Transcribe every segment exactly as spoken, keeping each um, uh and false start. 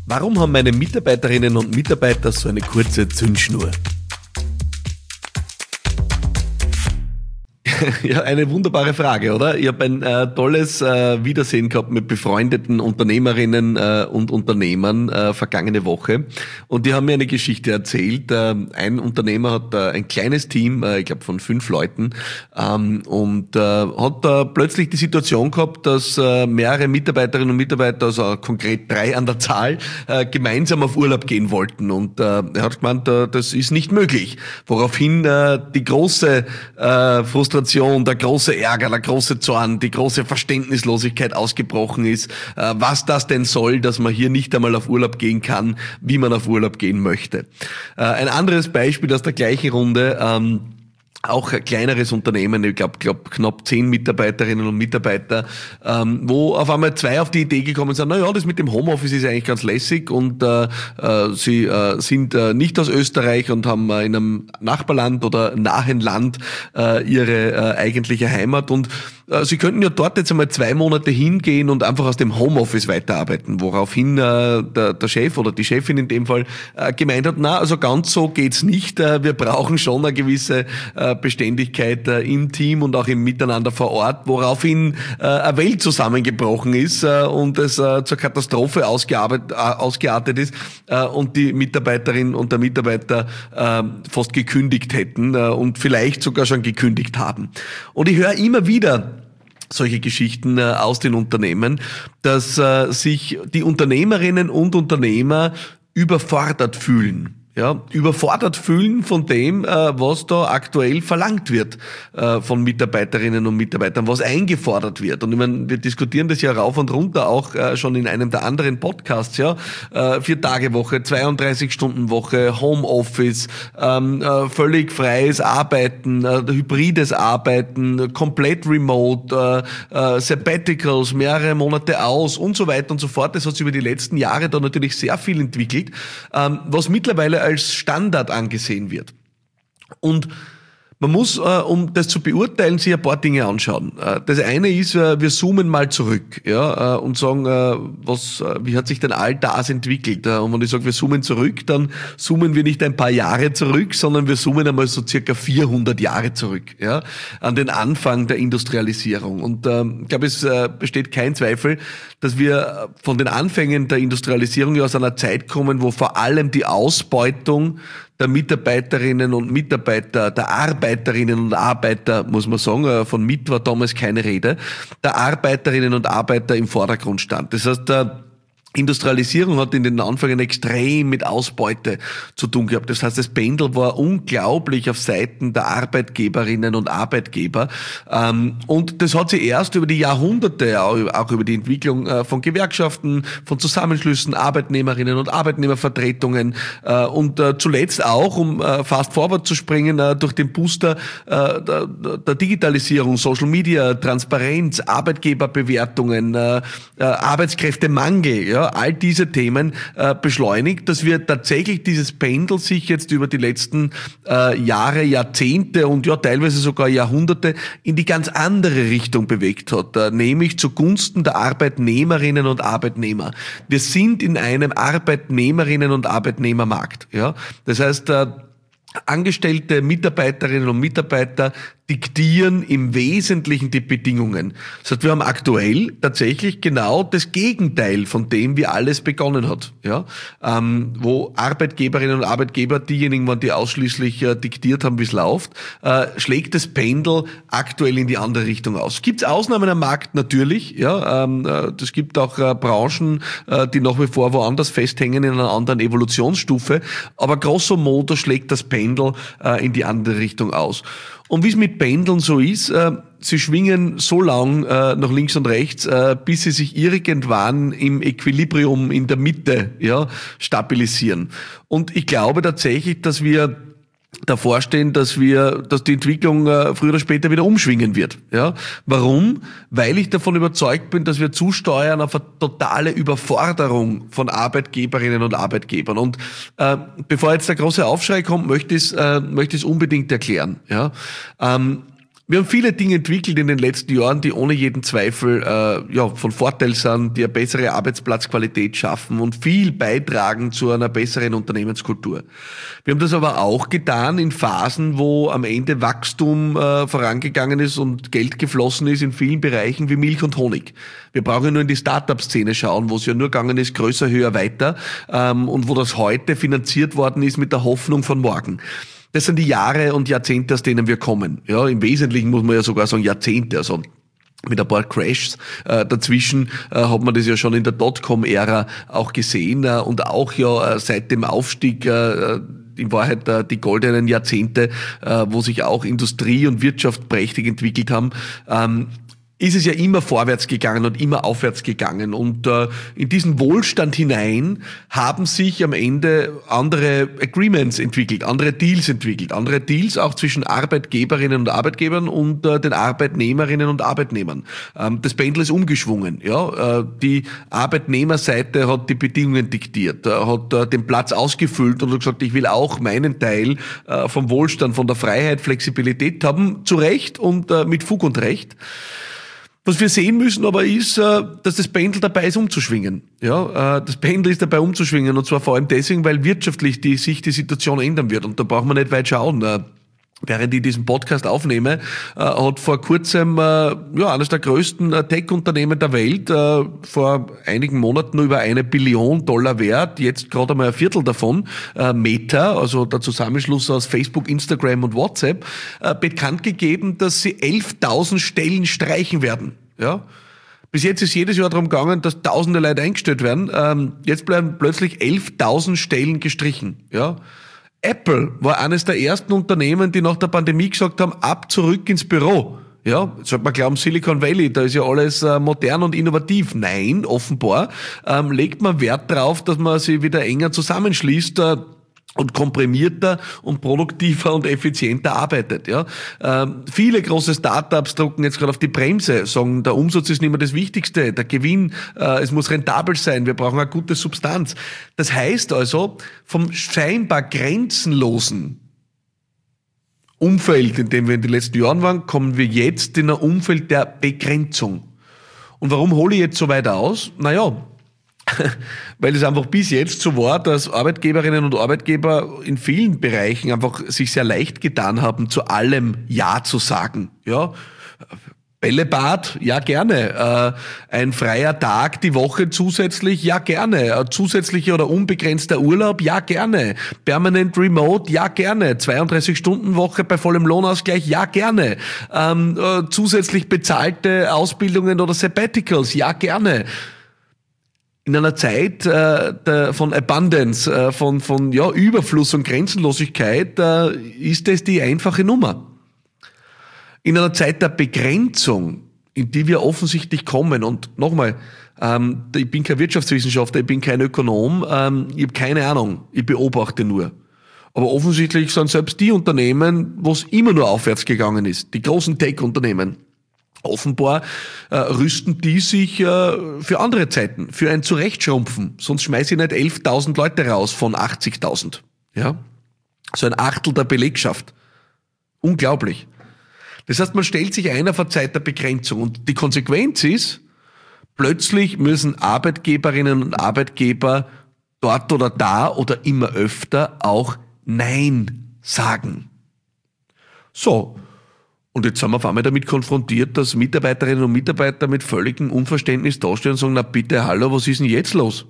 Warum haben meine Mitarbeiterinnen und Mitarbeiter so eine kurze Zündschnur? Ja, eine wunderbare Frage, oder? Ich habe ein äh, tolles äh, Wiedersehen gehabt mit befreundeten Unternehmerinnen äh, und Unternehmern äh, vergangene Woche. Und die haben mir eine Geschichte erzählt. Äh, ein Unternehmer hat äh, ein kleines Team, äh, ich glaube von fünf Leuten, ähm, und äh, hat da plötzlich die Situation gehabt, dass äh, mehrere Mitarbeiterinnen und Mitarbeiter, also konkret drei an der Zahl, äh, gemeinsam auf Urlaub gehen wollten. Und äh, er hat gemeint, äh, das ist nicht möglich. Woraufhin äh, die große äh, Frustration, der große Ärger, der große Zorn, die große Verständnislosigkeit ausgebrochen ist, äh, was das denn soll, dass man hier nicht einmal auf Urlaub gehen kann, wie man auf Urlaub gehen möchte. Äh, ein anderes Beispiel aus der gleichen Runde, ähm, auch ein kleineres Unternehmen, ich glaube glaub, knapp zehn Mitarbeiterinnen und Mitarbeiter, ähm, wo auf einmal zwei auf die Idee gekommen sind, na ja, das mit dem Homeoffice ist eigentlich ganz lässig, und äh, äh, sie äh, sind äh, nicht aus Österreich und haben äh, in einem Nachbarland oder nahen Land äh, ihre äh, eigentliche Heimat, und äh, sie könnten ja dort jetzt einmal zwei Monate hingehen und einfach aus dem Homeoffice weiterarbeiten, woraufhin äh, der, der Chef oder die Chefin in dem Fall äh, gemeint hat, na, also ganz so geht's nicht, äh, wir brauchen schon eine gewisse äh, Beständigkeit äh, im Team und auch im Miteinander vor Ort, woraufhin äh, eine Welt zusammengebrochen ist äh, und es äh, zur Katastrophe ausgearbeitet, äh, ausgeartet ist äh, und die Mitarbeiterin und der Mitarbeiter äh, fast gekündigt hätten äh, und vielleicht sogar schon gekündigt haben. Und ich höre immer wieder solche Geschichten äh, aus den Unternehmen, dass äh, sich die Unternehmerinnen und Unternehmer überfordert fühlen. Ja, überfordert fühlen von dem, äh, was da aktuell verlangt wird äh, von Mitarbeiterinnen und Mitarbeitern, was eingefordert wird. Und ich meine, wir diskutieren das ja rauf und runter auch äh, schon in einem der anderen Podcasts, ja, äh, Vier-Tage-Woche, zweiunddreißig-Stunden-Woche, Homeoffice, ähm, äh, völlig freies Arbeiten, äh, hybrides Arbeiten, komplett remote, äh, äh, Sabbaticals, mehrere Monate aus und so weiter und so fort. Das hat sich über die letzten Jahre da natürlich sehr viel entwickelt, ähm, was mittlerweile als Standard angesehen wird. Und man muss, äh, um das zu beurteilen, sich ein paar Dinge anschauen. Äh, das eine ist, äh, wir zoomen mal zurück, ja, äh, und sagen, äh, was, äh, wie hat sich denn all das entwickelt? Äh, und wenn ich sage, wir zoomen zurück, dann zoomen wir nicht ein paar Jahre zurück, sondern wir zoomen einmal so circa vierhundert Jahre zurück, ja, an den Anfang der Industrialisierung. Und äh, ich glaube, es äh, besteht kein Zweifel, dass wir von den Anfängen der Industrialisierung ja aus einer Zeit kommen, wo vor allem die Ausbeutung der Mitarbeiterinnen und Mitarbeiter, der Arbeiterinnen und Arbeiter, muss man sagen, von mit war damals keine Rede, der Arbeiterinnen und Arbeiter im Vordergrund stand. Das heißt, der Industrialisierung hat in den Anfängen extrem mit Ausbeute zu tun gehabt. Das heißt, das Pendel war unglaublich auf Seiten der Arbeitgeberinnen und Arbeitgeber. Und das hat sich erst über die Jahrhunderte, auch über die Entwicklung von Gewerkschaften, von Zusammenschlüssen, Arbeitnehmerinnen und Arbeitnehmervertretungen und zuletzt auch, um fast forward zu springen, durch den Booster der Digitalisierung, Social Media, Transparenz, Arbeitgeberbewertungen, Arbeitskräftemangel, ja, all diese Themen äh, beschleunigt, dass wir tatsächlich dieses Pendel sich jetzt über die letzten äh, Jahre, Jahrzehnte und ja teilweise sogar Jahrhunderte in die ganz andere Richtung bewegt hat, äh, nämlich zugunsten der Arbeitnehmerinnen und Arbeitnehmer. Wir sind in einem Arbeitnehmerinnen- und Arbeitnehmermarkt. Ja, das heißt, äh, Angestellte, Mitarbeiterinnen und Mitarbeiter diktieren im Wesentlichen die Bedingungen. Das heißt, wir haben aktuell tatsächlich genau das Gegenteil von dem, wie alles begonnen hat. Ja, ähm, wo Arbeitgeberinnen und Arbeitgeber diejenigen waren, die ausschließlich äh, diktiert haben, wie es läuft, äh, schlägt das Pendel aktuell in die andere Richtung aus. Gibt es Ausnahmen am Markt? Natürlich. Ja, ähm, äh, das gibt auch äh, Branchen, äh, die nach wie vor woanders festhängen in einer anderen Evolutionsstufe. Aber grosso modo schlägt das Pendel äh, in die andere Richtung aus. Und wie es mit Pendeln so ist, äh, sie schwingen so lang äh, nach links und rechts, äh, bis sie sich irgendwann im Equilibrium in der Mitte, ja, stabilisieren. Und ich glaube tatsächlich, dass wir davor stehen, dass wir, dass die Entwicklung äh, früher oder später wieder umschwingen wird. Ja, warum? Weil ich davon überzeugt bin, dass wir zusteuern auf eine totale Überforderung von Arbeitgeberinnen und Arbeitgebern. Und äh, bevor jetzt der große Aufschrei kommt, möchte ich es äh, möchte ich es unbedingt erklären. Ja, ähm, Wir haben viele Dinge entwickelt in den letzten Jahren, die ohne jeden Zweifel äh, ja, von Vorteil sind, die eine bessere Arbeitsplatzqualität schaffen und viel beitragen zu einer besseren Unternehmenskultur. Wir haben das aber auch getan in Phasen, wo am Ende Wachstum äh, vorangegangen ist und Geld geflossen ist in vielen Bereichen wie Milch und Honig. Wir brauchen nur in die Start-up-Szene schauen, wo es ja nur gegangen ist, größer, höher, weiter ähm, und wo das heute finanziert worden ist mit der Hoffnung von morgen. Das sind die Jahre und Jahrzehnte, aus denen wir kommen. Ja, im Wesentlichen muss man ja sogar sagen Jahrzehnte, also mit ein paar Crashs äh, dazwischen äh, hat man das ja schon in der Dotcom-Ära auch gesehen äh, und auch ja äh, seit dem Aufstieg äh, in Wahrheit äh, die goldenen Jahrzehnte, äh, wo sich auch Industrie und Wirtschaft prächtig entwickelt haben. Ähm, ist es ja immer vorwärts gegangen und immer aufwärts gegangen. Und äh, in diesen Wohlstand hinein haben sich am Ende andere Agreements entwickelt, andere Deals entwickelt, andere Deals auch zwischen Arbeitgeberinnen und Arbeitgebern und äh, den Arbeitnehmerinnen und Arbeitnehmern. Ähm, das Pendel ist umgeschwungen. Ja, äh, die Arbeitnehmerseite hat die Bedingungen diktiert, äh, hat äh, den Platz ausgefüllt und hat gesagt, ich will auch meinen Teil äh, vom Wohlstand, von der Freiheit, Flexibilität haben, zu Recht und äh, mit Fug und Recht. Was wir sehen müssen aber ist, dass das Pendel dabei ist umzuschwingen. Ja, das Pendel ist dabei umzuschwingen und zwar vor allem deswegen, weil wirtschaftlich die, sich die Situation ändern wird und da braucht man nicht weit schauen. Während ich diesen Podcast aufnehme, hat vor kurzem ja eines der größten Tech-Unternehmen der Welt vor einigen Monaten nur über eine Billion Dollar wert, jetzt gerade einmal ein Viertel davon, Meta, also der Zusammenschluss aus Facebook, Instagram und WhatsApp, bekannt gegeben, dass sie elftausend Stellen streichen werden. Ja. Bis jetzt ist jedes Jahr darum gegangen, dass tausende Leute eingestellt werden. Jetzt bleiben plötzlich elftausend Stellen gestrichen. Ja. Apple war eines der ersten Unternehmen, die nach der Pandemie gesagt haben, ab zurück ins Büro. Ja, sollte man glauben, Silicon Valley, da ist ja alles äh, modern und innovativ. Nein, offenbar ähm, legt man Wert darauf, dass man sich wieder enger zusammenschließt äh, und komprimierter und produktiver und effizienter arbeitet. Ja, ähm, viele große Startups drucken jetzt gerade auf die Bremse, sagen, der Umsatz ist nicht mehr das Wichtigste, der Gewinn, äh, es muss rentabel sein, wir brauchen eine gute Substanz. Das heißt also, vom scheinbar grenzenlosen Umfeld, in dem wir in den letzten Jahren waren, kommen wir jetzt in ein Umfeld der Begrenzung. Und warum hole ich jetzt so weit aus? Naja, weil es einfach bis jetzt so war, dass Arbeitgeberinnen und Arbeitgeber in vielen Bereichen einfach sich sehr leicht getan haben, zu allem Ja zu sagen. Ja, Bällebad, ja gerne. Äh, ein freier Tag die Woche zusätzlich, ja gerne. Ein zusätzlicher oder unbegrenzter Urlaub, ja gerne. Permanent Remote, ja gerne. zweiunddreißig Stunden Woche bei vollem Lohnausgleich, ja gerne. Ähm, äh, zusätzlich bezahlte Ausbildungen oder Sabbaticals, ja gerne. In einer Zeit äh, der, von Abundance, äh, von, von ja, Überfluss und Grenzenlosigkeit äh, ist es die einfache Nummer. In einer Zeit der Begrenzung, in die wir offensichtlich kommen, und nochmal, ähm, ich bin kein Wirtschaftswissenschaftler, ich bin kein Ökonom, ähm, ich habe keine Ahnung, ich beobachte nur. Aber offensichtlich sind selbst die Unternehmen, wo es immer nur aufwärts gegangen ist, die großen Tech-Unternehmen, offenbar äh, rüsten die sich äh, für andere Zeiten, für ein Zurechtschrumpfen. Sonst schmeiße ich nicht elftausend Leute raus von achtzigtausend. Ja? So ein Achtel der Belegschaft. Unglaublich. Das heißt, man stellt sich ein auf eine Zeit der Begrenzung. Und die Konsequenz ist, plötzlich müssen Arbeitgeberinnen und Arbeitgeber dort oder da oder immer öfter auch Nein sagen. So. Und jetzt sind wir auf einmal damit konfrontiert, dass Mitarbeiterinnen und Mitarbeiter mit völligem Unverständnis dastehen und sagen, na bitte, hallo, was ist denn jetzt los?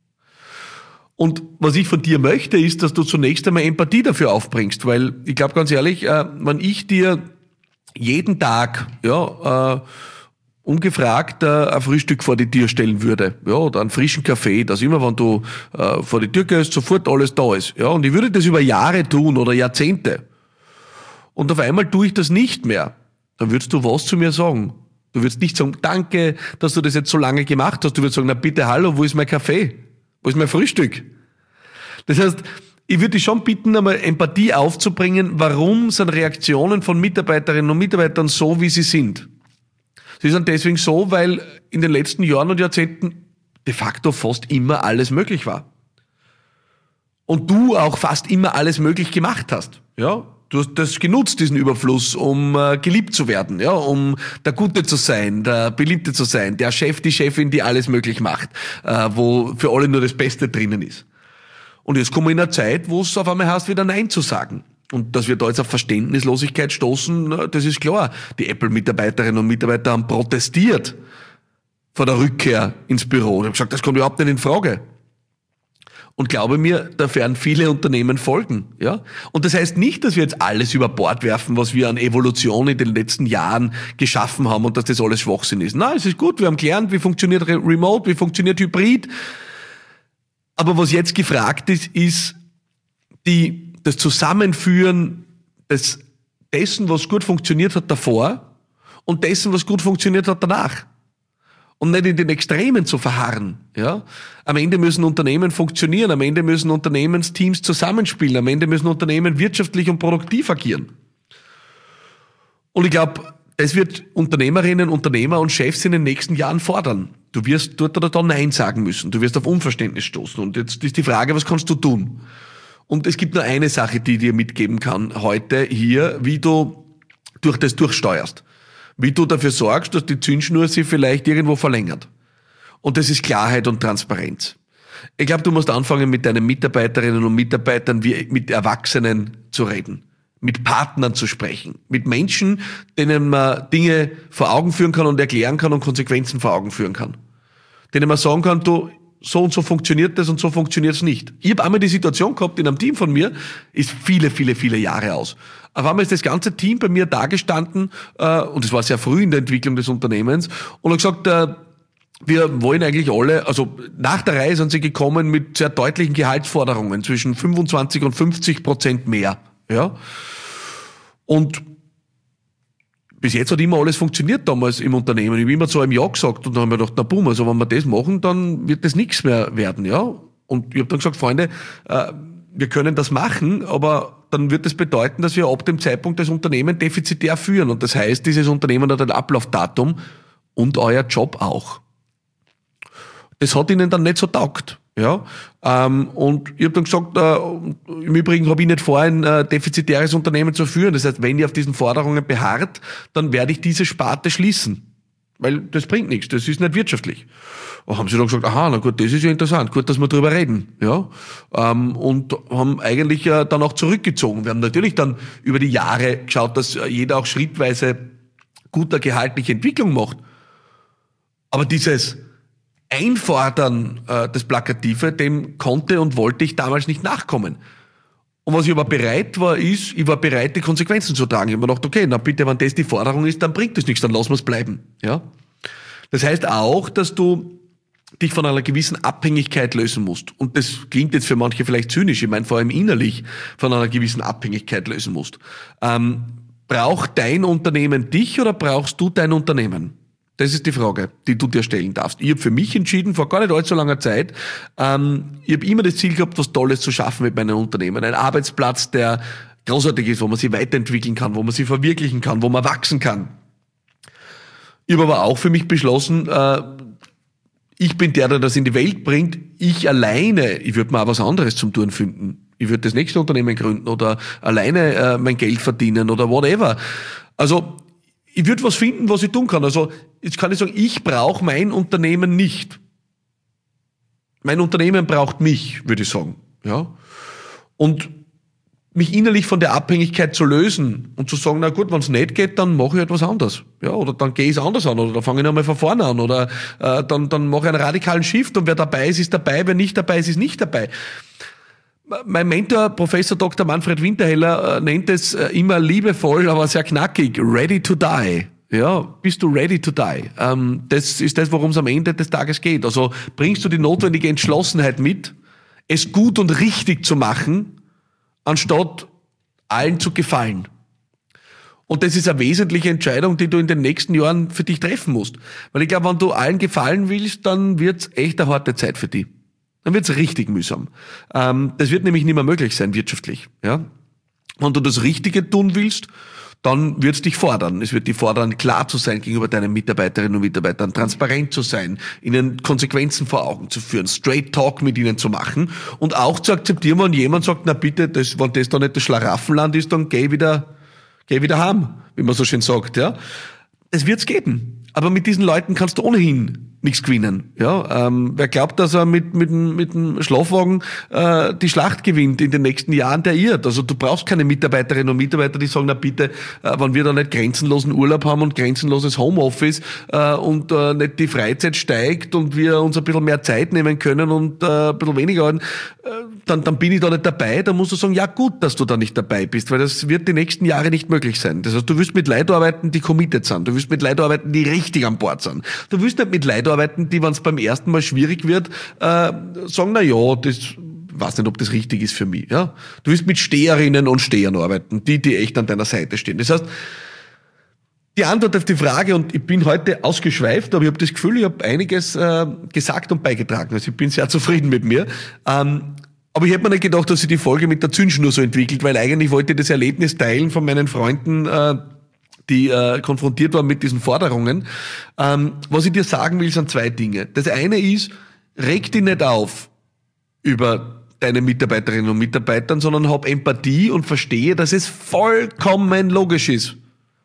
Und was ich von dir möchte, ist, dass du zunächst einmal Empathie dafür aufbringst, weil ich glaube ganz ehrlich, äh, wenn ich dir jeden Tag, ja, äh, ungefragt äh, ein Frühstück vor die Tür stellen würde, ja, oder einen frischen Kaffee, dass immer, wenn du äh, vor die Tür gehst, sofort alles da ist, ja, und ich würde das über Jahre tun oder Jahrzehnte. Und auf einmal tue ich das nicht mehr. Dann würdest du was zu mir sagen? Du würdest nicht sagen, danke, dass du das jetzt so lange gemacht hast. Du würdest sagen, na bitte, hallo, wo ist mein Kaffee? Wo ist mein Frühstück? Das heißt, ich würde dich schon bitten, einmal Empathie aufzubringen, warum sind Reaktionen von Mitarbeiterinnen und Mitarbeitern so, wie sie sind. Sie sind deswegen so, weil in den letzten Jahren und Jahrzehnten de facto fast immer alles möglich war. Und du auch fast immer alles möglich gemacht hast. Ja? Du hast das genutzt, diesen Überfluss, um äh, geliebt zu werden, ja, um der Gute zu sein, der Beliebte zu sein, der Chef, die Chefin, die alles möglich macht, äh, wo für alle nur das Beste drinnen ist. Und jetzt kommen wir in einer Zeit, wo es auf einmal heißt, wieder Nein zu sagen. Und dass wir da jetzt auf Verständnislosigkeit stoßen, das ist klar. Die Apple-Mitarbeiterinnen und Mitarbeiter haben protestiert vor der Rückkehr ins Büro. Die haben gesagt, das kommt überhaupt nicht in Frage. Und glaube mir, da werden viele Unternehmen folgen, ja. Und das heißt nicht, dass wir jetzt alles über Bord werfen, was wir an Evolution in den letzten Jahren geschaffen haben und dass das alles Schwachsinn ist. Nein, es ist gut, wir haben gelernt, wie funktioniert Remote, wie funktioniert Hybrid. Aber was jetzt gefragt ist, ist die, das Zusammenführen des, dessen, was gut funktioniert hat davor und dessen, was gut funktioniert hat danach. Und nicht in den Extremen zu verharren, ja. Am Ende müssen Unternehmen funktionieren, am Ende müssen Unternehmensteams zusammenspielen, am Ende müssen Unternehmen wirtschaftlich und produktiv agieren. Und ich glaube, das wird Unternehmerinnen, Unternehmer und Chefs in den nächsten Jahren fordern. Du wirst dort oder da Nein sagen müssen, du wirst auf Unverständnis stoßen. Und jetzt ist die Frage, was kannst du tun? Und es gibt nur eine Sache, die ich dir mitgeben kann heute hier, wie du durch das durchsteuerst. Wie du dafür sorgst, dass die Zündschnur sich vielleicht irgendwo verlängert. Und das ist Klarheit und Transparenz. Ich glaube, du musst anfangen, mit deinen Mitarbeiterinnen und Mitarbeitern wie mit Erwachsenen zu reden, mit Partnern zu sprechen, mit Menschen, denen man Dinge vor Augen führen kann und erklären kann und Konsequenzen vor Augen führen kann. Denen man sagen kann, du, so und so funktioniert das und so funktioniert es nicht. Ich habe einmal die Situation gehabt, in einem Team von mir, ist viele, viele, viele Jahre aus. Auf einmal ist das ganze Team bei mir dagestanden, äh, und es war sehr früh in der Entwicklung des Unternehmens, und hat gesagt, äh, wir wollen eigentlich alle, also nach der Reihe sind sie gekommen mit sehr deutlichen Gehaltsforderungen, zwischen fünfundzwanzig und fünfzig Prozent mehr. Ja. Und bis jetzt hat immer alles funktioniert damals im Unternehmen. Ich habe immer zu einem Ja gesagt und dann haben wir gedacht, na boom, also wenn wir das machen, dann wird das nichts mehr werden, ja. Und ich habe dann gesagt, Freunde, äh, wir können das machen, aber dann wird das bedeuten, dass wir ab dem Zeitpunkt das Unternehmen defizitär führen. Und das heißt, dieses Unternehmen hat ein Ablaufdatum und euer Job auch. Das hat ihnen dann nicht so taugt. Ja, ähm, und ich habe dann gesagt, äh, im Übrigen habe ich nicht vor, ein äh, defizitäres Unternehmen zu führen. Das heißt, wenn ihr auf diesen Forderungen beharrt, dann werde ich diese Sparte schließen. Weil das bringt nichts, das ist nicht wirtschaftlich. Und haben sie dann gesagt, aha, na gut, das ist ja interessant, gut, dass wir drüber reden. Ja, ähm, und haben eigentlich äh, dann auch zurückgezogen. Wir haben natürlich dann über die Jahre geschaut, dass jeder auch schrittweise guter gehaltliche Entwicklung macht. Aber dieses Einfordern, äh, das Plakative, dem konnte und wollte ich damals nicht nachkommen. Und was ich aber bereit war, ist, ich war bereit, die Konsequenzen zu tragen. Ich habe mir gedacht, okay, na bitte, wenn das die Forderung ist, dann bringt das nichts, dann lassen wir es bleiben. Ja? Das heißt auch, dass du dich von einer gewissen Abhängigkeit lösen musst. Und das klingt jetzt für manche vielleicht zynisch, ich meine vor allem innerlich von einer gewissen Abhängigkeit lösen musst. Ähm, braucht dein Unternehmen dich oder brauchst du dein Unternehmen? Das ist die Frage, die du dir stellen darfst. Ich habe für mich entschieden, vor gar nicht allzu langer Zeit, ähm, ich habe immer das Ziel gehabt, was Tolles zu schaffen mit meinem Unternehmen. Ein Arbeitsplatz, der großartig ist, wo man sich weiterentwickeln kann, wo man sich verwirklichen kann, wo man wachsen kann. Ich habe aber auch für mich beschlossen, äh, ich bin der, der das in die Welt bringt. Ich alleine, ich würde mal auch was anderes zum Tun finden. Ich würde das nächste Unternehmen gründen oder alleine äh, mein Geld verdienen oder whatever. Also ich würde was finden, was ich tun kann. Also jetzt kann ich sagen, ich brauche mein Unternehmen nicht. Mein Unternehmen braucht mich, würde ich sagen. Ja. Und mich innerlich von der Abhängigkeit zu lösen und zu sagen, na gut, wenn es nicht geht, dann mache ich etwas anderes. Ja, oder dann gehe ich es anders an oder dann fange ich nochmal von vorne an oder äh, dann, dann mache ich einen radikalen Shift und wer dabei ist, ist dabei, wer nicht dabei ist, ist nicht dabei. Mein Mentor, Professor Doktor Manfred Winterheller, nennt es immer liebevoll, aber sehr knackig, ready to die. Ja, bist du ready to die? Ähm, das ist das, worum es am Ende des Tages geht. Also bringst du die notwendige Entschlossenheit mit, es gut und richtig zu machen, anstatt allen zu gefallen. Und das ist eine wesentliche Entscheidung, die du in den nächsten Jahren für dich treffen musst. Weil ich glaube, wenn du allen gefallen willst, dann wird's echt eine harte Zeit für dich. Dann wird's richtig mühsam. Ähm, das wird nämlich nicht mehr möglich sein wirtschaftlich. Ja? Wenn du das Richtige tun willst, dann wird es dich fordern. Es wird dich fordern, klar zu sein gegenüber deinen Mitarbeiterinnen und Mitarbeitern, transparent zu sein, ihnen Konsequenzen vor Augen zu führen, straight talk mit ihnen zu machen und auch zu akzeptieren, wenn jemand sagt, na bitte, das, wenn das da nicht das Schlaraffenland ist, dann geh wieder, geh wieder heim, wie man so schön sagt, ja. Es wird's geben. Aber mit diesen Leuten kannst du ohnehin nichts gewinnen. Ja, ähm, wer glaubt, dass er mit mit mit dem Schlafwagen äh, die Schlacht gewinnt in den nächsten Jahren, der irrt. Also du brauchst keine Mitarbeiterinnen und Mitarbeiter, die sagen, na bitte, äh, wenn wir da nicht grenzenlosen Urlaub haben und grenzenloses Homeoffice äh, und äh, nicht die Freizeit steigt und wir uns ein bisschen mehr Zeit nehmen können und äh, ein bisschen weniger, äh, dann dann bin ich da nicht dabei. Da musst du sagen, ja gut, dass du da nicht dabei bist, weil das wird die nächsten Jahre nicht möglich sein. Das heißt, du wirst mit Leuten arbeiten, die committed sind. Du wirst mit Leuten arbeiten, die richtig an Bord sind. Du wirst nicht mit Leuten arbeiten, die, wenn es beim ersten Mal schwierig wird, äh, sagen, na ja, das weiß nicht, ob das richtig ist für mich. Ja, du wirst mit Steherinnen und Stehern arbeiten, die, die echt an deiner Seite stehen. Das heißt, die Antwort auf die Frage, und ich bin heute ausgeschweift, aber ich habe das Gefühl, ich habe einiges äh, gesagt und beigetragen. Also ich bin sehr zufrieden mit mir. Ähm, aber ich hätte mir nicht gedacht, dass sich die Folge mit der Zündschnur so entwickelt, weil eigentlich wollte ich das Erlebnis teilen von meinen Freunden, äh, die äh, konfrontiert waren mit diesen Forderungen. Ähm, was ich dir sagen will, sind zwei Dinge. Das eine ist, reg dich nicht auf über deine Mitarbeiterinnen und Mitarbeitern, sondern hab Empathie und verstehe, dass es vollkommen logisch ist,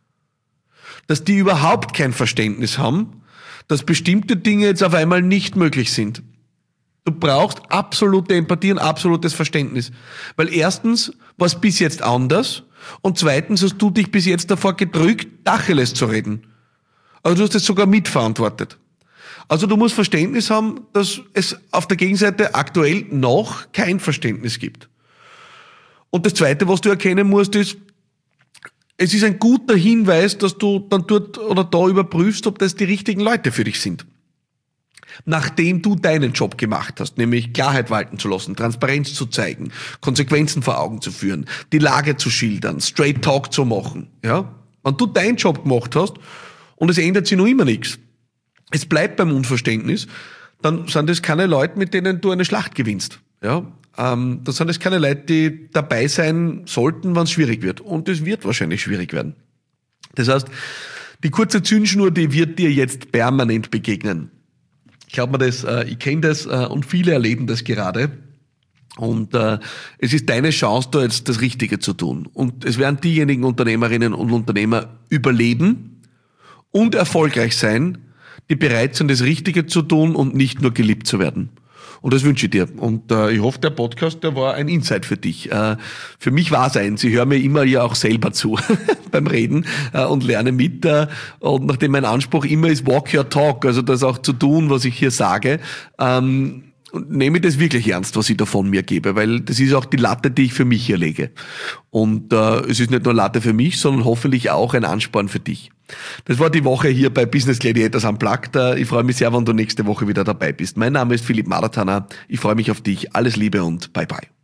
dass die überhaupt kein Verständnis haben, dass bestimmte Dinge jetzt auf einmal nicht möglich sind. Du brauchst absolute Empathie und absolutes Verständnis. Weil erstens war es bis jetzt anders und zweitens hast du dich bis jetzt davor gedrückt, Tacheles zu reden. Also du hast es sogar mitverantwortet. Also du musst Verständnis haben, dass es auf der Gegenseite aktuell noch kein Verständnis gibt. Und das Zweite, was du erkennen musst, ist, es ist ein guter Hinweis, dass du dann dort oder da überprüfst, ob das die richtigen Leute für dich sind. Nachdem du deinen Job gemacht hast, nämlich Klarheit walten zu lassen, Transparenz zu zeigen, Konsequenzen vor Augen zu führen, die Lage zu schildern, straight talk zu machen, ja? Wenn du deinen Job gemacht hast und es ändert sich noch immer nichts, es bleibt beim Unverständnis, dann sind das keine Leute, mit denen du eine Schlacht gewinnst, ja? Ähm, dann sind das keine Leute, die dabei sein sollten, wenn es schwierig wird. Und es wird wahrscheinlich schwierig werden. Das heißt, die kurze Zündschnur, die wird dir jetzt permanent begegnen. Ich glaube mir das, äh, ich kenne das äh, und viele erleben das gerade. Und äh, es ist deine Chance, da jetzt das Richtige zu tun. Und es werden diejenigen Unternehmerinnen und Unternehmer überleben und erfolgreich sein, die bereit sind, das Richtige zu tun und nicht nur geliebt zu werden. Und das wünsche ich dir. Und äh, ich hoffe, der Podcast, der war ein Insight für dich. Äh, für mich war es ein. Sie hören mir immer ja auch selber zu beim Reden äh, und lerne mit. Äh, und nachdem mein Anspruch immer ist, walk your talk, also das auch zu tun, was ich hier sage, ähm, und nehme ich das wirklich ernst, was ich da von mir gebe, weil das ist auch die Latte, die ich für mich hier lege. Und äh, es ist nicht nur Latte für mich, sondern hoffentlich auch ein Ansporn für dich. Das war die Woche hier bei Business Gladiators Unplugged. Ich freue mich sehr, wenn du nächste Woche wieder dabei bist. Mein Name ist Philipp Maratana. Ich freue mich auf dich. Alles Liebe und bye bye.